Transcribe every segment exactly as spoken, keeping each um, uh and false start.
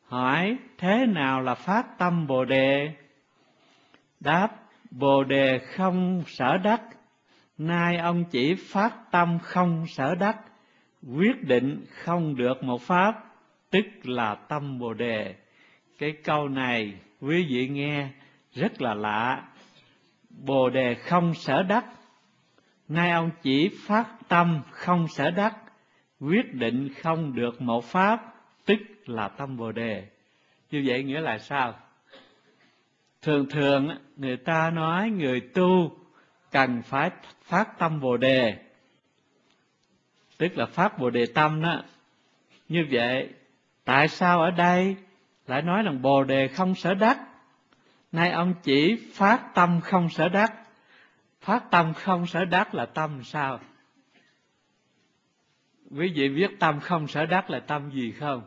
Hỏi thế nào là phát tâm Bồ Đề? Đáp: Bồ Đề không sở đắc. Nay ông chỉ phát tâm không sở đắc, quyết định không được một pháp, tức là tâm Bồ Đề. Cái câu này quý vị nghe rất là lạ. Bồ Đề không sở đắc, nay ông chỉ phát tâm không sở đắc, quyết định không được một pháp, tức là tâm Bồ Đề. Như vậy nghĩa là sao? Thường thường người ta nói người tu cần phải phát tâm Bồ Đề, tức là phát Bồ Đề tâm đó. Như vậy tại sao ở đây lại nói rằng Bồ Đề không sở đắc? Nay ông chỉ phát tâm không sở đắc. Phát tâm không sở đắc là tâm sao? Quý vị biết tâm không sở đắc là tâm gì không?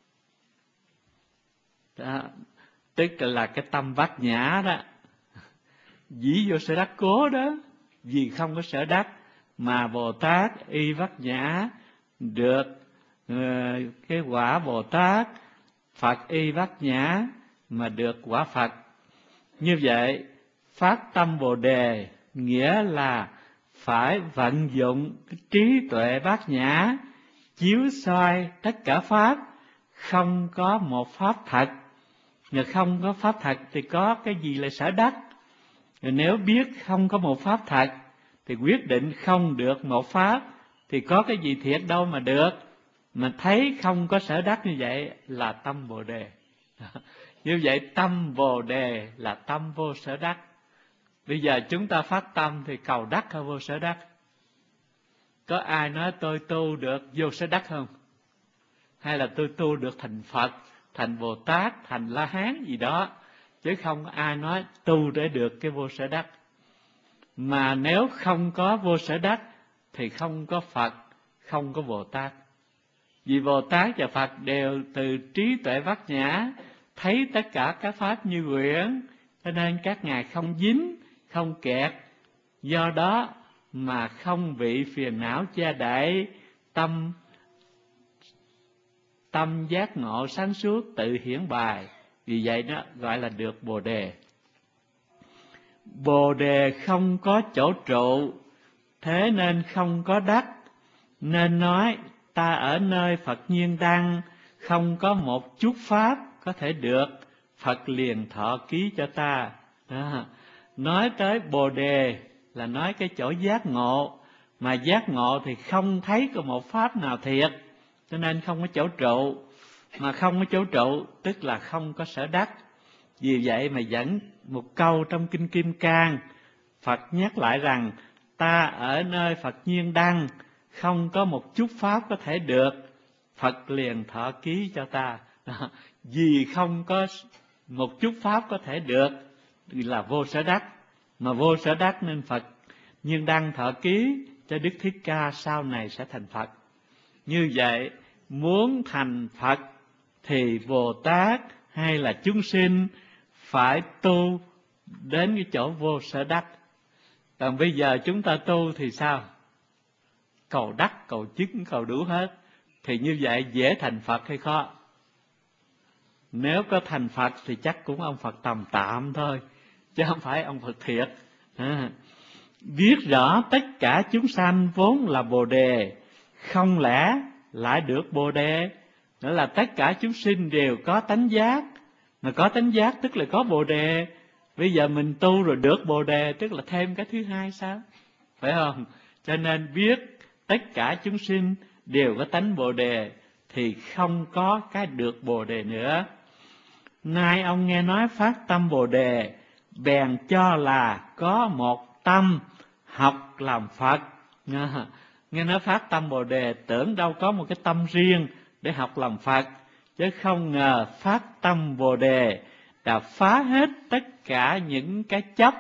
Đó, tức là cái tâm bát nhã đó, dĩ vô sở đắc cố đó. Vì không có sở đắc mà Bồ Tát y bát nhã được uh, cái quả Bồ Tát, Phật y bát nhã mà được quả Phật. Như vậy phát tâm Bồ Đề nghĩa là phải vận dụng cái trí tuệ bát nhã chiếu soi tất cả pháp, không có một pháp thật. Nếu không có pháp thật thì có cái gì là sở đắc? Rồi nếu biết không có một pháp thật thì quyết định không được một pháp, thì có cái gì thiệt đâu mà được. Mà thấy không có sở đắc như vậy là tâm Bồ Đề. Như vậy tâm Bồ Đề là tâm vô sở đắc. Bây giờ chúng ta phát tâm thì cầu đắc hay vô sở đắc? Có ai nói tôi tu được vô sở đắc không? Hay là tôi tu được thành Phật, thành Bồ Tát, thành La Hán gì đó, chứ không ai nói tu để được cái vô sở đắc. Mà nếu không có vô sở đắc thì không có Phật, không có Bồ Tát. Vì Bồ Tát và Phật đều từ trí tuệ bát nhã thấy tất cả các pháp như quyển, cho nên các ngài không dính, không kẹt. Do đó mà không bị phiền não che đậy, tâm tâm giác ngộ sáng suốt tự hiển bài. Vì vậy đó gọi là được Bồ Đề. Bồ Đề không có chỗ trụ, thế nên không có đắc. Nên nói ta ở nơi Phật nhiên đăng, không có một chút pháp có thể được, Phật liền thọ ký cho ta. Đó. Nói tới Bồ Đề là nói cái chỗ giác ngộ, mà giác ngộ thì không thấy có một pháp nào thiệt, cho nên không có chỗ trụ. Mà không có chỗ trụ tức là không có sở đắc. Vì vậy mà dẫn một câu trong Kinh Kim Cang, Phật nhắc lại rằng ta ở nơi Phật nhiên đăng, không có một chút pháp có thể được, Phật liền thọ ký cho ta. Đó. Vì không có một chút pháp có thể được thì là vô sở đắc. Mà vô sở đắc nên Phật nhiên đăng thọ ký cho Đức Thích Ca sau này sẽ thành Phật. Như vậy muốn thành Phật thì Bồ Tát hay là chúng sinh phải tu đến cái chỗ vô sở đắc. Còn bây giờ chúng ta tu thì sao? Cầu đắc, cầu chức, cầu đủ hết. Thì như vậy dễ thành Phật hay khó? Nếu có thành Phật thì chắc cũng ông Phật tầm tạm thôi, chứ không phải ông Phật thiệt. À, biết rõ tất cả chúng sanh vốn là Bồ Đề, không lẽ lại được Bồ Đề? Đó là tất cả chúng sinh đều có tánh giác, mà có tánh giác tức là có Bồ Đề. Bây giờ mình tu rồi được Bồ Đề, tức là thêm cái thứ hai sao? Phải không? Cho nên biết tất cả chúng sinh đều có tánh Bồ Đề thì không có cái được Bồ Đề nữa. Nay ông nghe nói phát tâm Bồ Đề, bèn cho là có một tâm học làm Phật. Nghe nói phát tâm Bồ Đề, tưởng đâu có một cái tâm riêng để học làm Phật, chứ không ngờ phát tâm Bồ Đề đã phá hết tất cả những cái chấp.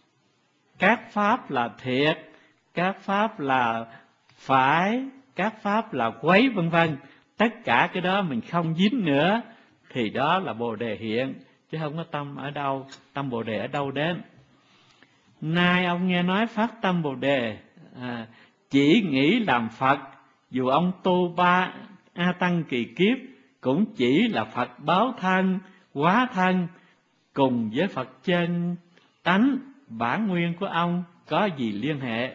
Các pháp là thiệt, các pháp là phải, các pháp là quấy vân vân. Tất cả cái đó mình không dính nữa thì đó là Bồ Đề hiện, chứ không có tâm ở đâu, tâm Bồ Đề ở đâu đến. Nay ông nghe nói phát tâm Bồ Đề, à, chỉ nghĩ làm Phật, dù ông tu ba A Tăng kỳ kiếp cũng chỉ là Phật báo thân, hóa thân, cùng với Phật chân tánh bản nguyên của ông có gì liên hệ.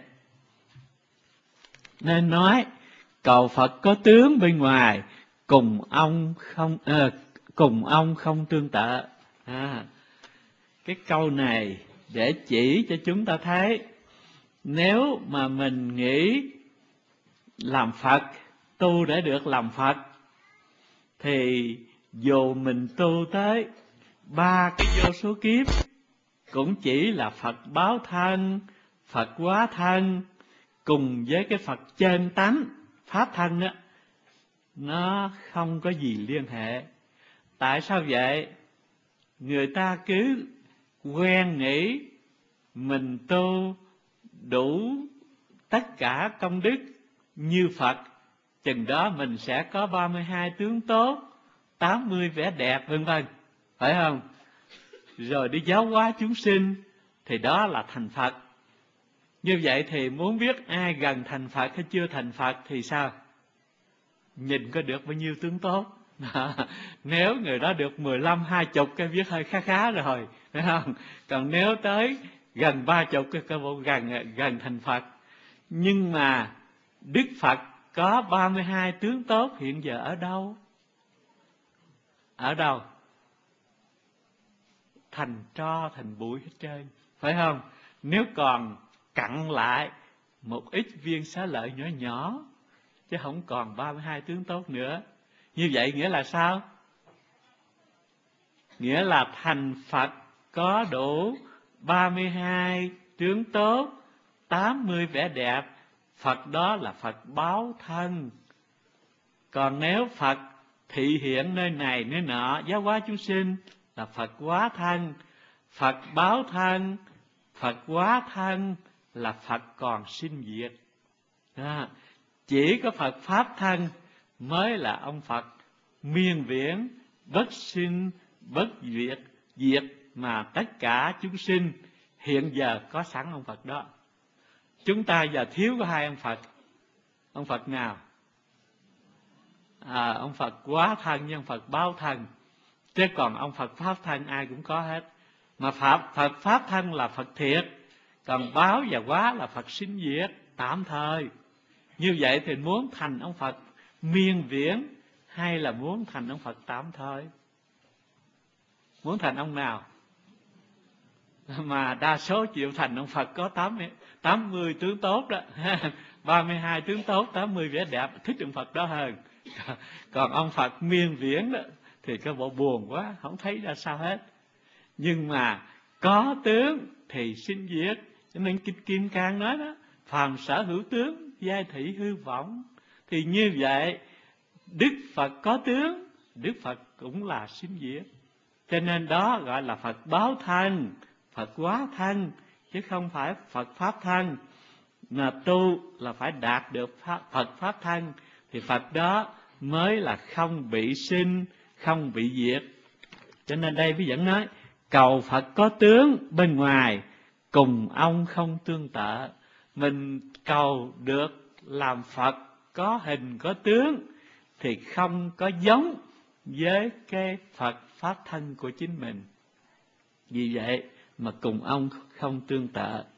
Nên nói cầu Phật có tướng bên ngoài, cùng ông không à, cùng ông không tương tự. À, cái câu này để chỉ cho chúng ta thấy, nếu mà mình nghĩ làm Phật, tu để được làm Phật, thì dù mình tu tới ba cái vô số kiếp, cũng chỉ là Phật báo thân, Phật hóa thân, cùng với cái Phật chân tánh, pháp thân đó, nó không có gì liên hệ. Tại sao vậy? Người ta cứ quen nghĩ mình tu đủ tất cả công đức như Phật, chừng đó mình sẽ có ba mươi hai tướng tốt, tám mươi vẻ đẹp, vân vân, phải không? Rồi đi giáo hóa chúng sinh, thì đó là thành Phật. Như vậy thì muốn biết ai gần thành Phật hay chưa thành Phật thì sao? Nhìn có được bao nhiêu tướng tốt. Nếu người đó được mười lăm, hai chục cái biết hơi khá khá rồi, phải không? Còn nếu tới gần ba chục cái bộ gần gần thành Phật. Nhưng mà Đức Phật có ba mươi hai tướng tốt hiện giờ ở đâu? Ở đâu? Thành tro, thành bụi hết trơn, phải không? Nếu còn cặn lại một ít viên xá lợi nhỏ nhỏ, chứ không còn ba mươi hai tướng tốt nữa. Như vậy nghĩa là sao? Nghĩa là thành Phật có đủ ba mươi hai tướng tốt, tám mươi vẻ đẹp. Phật đó là Phật báo thân. Còn nếu Phật thị hiện nơi này nơi nọ, giáo hóa chúng sinh, là Phật hóa thân. Phật báo thân, Phật hóa thân là Phật còn sinh diệt. À, chỉ có Phật pháp thân mới là ông Phật miên viễn, bất sinh, bất diệt, diệt mà tất cả chúng sinh hiện giờ có sẵn ông Phật đó. Chúng ta giờ thiếu có hai ông Phật. Ông Phật nào? À, ông Phật hóa thân với ông Phật báo thân. Chứ còn ông Phật pháp thân ai cũng có hết. Mà Pháp, Phật pháp thân là Phật thiệt, còn báo và hóa là Phật sinh diệt tạm thời. Như vậy thì muốn thành ông Phật miên viễn hay là muốn thành ông Phật tạm thời? Muốn thành ông nào? Mà đa số chịu thành ông Phật có tám mươi tướng tốt đó, ba mươi hai tướng tốt, tám mươi vẻ đẹp, thích ông Phật đó hơn. Còn ông Phật miên viễn đó thì cái bộ buồn quá, không thấy ra sao hết. Nhưng mà có tướng thì sinh diệt, cho nên Kinh Kim Cang nói đó, phàm sở hữu tướng, giai thị hư vọng. Thì như vậy, Đức Phật có tướng, Đức Phật cũng là sinh diệt. Cho nên đó gọi là Phật báo thân, Phật hóa thân, chứ không phải Phật pháp thân. Mà tu là phải đạt được pháp, Phật pháp thân, thì Phật đó mới là không bị sinh, không bị diệt. Cho nên đây Bí Dẫn nói, cầu Phật có tướng bên ngoài, cùng ông không tương tự. Mình cầu được làm Phật có hình có tướng, thì không có giống với cái Phật pháp thân của chính mình. Vì vậy mà cùng ông không tương tự.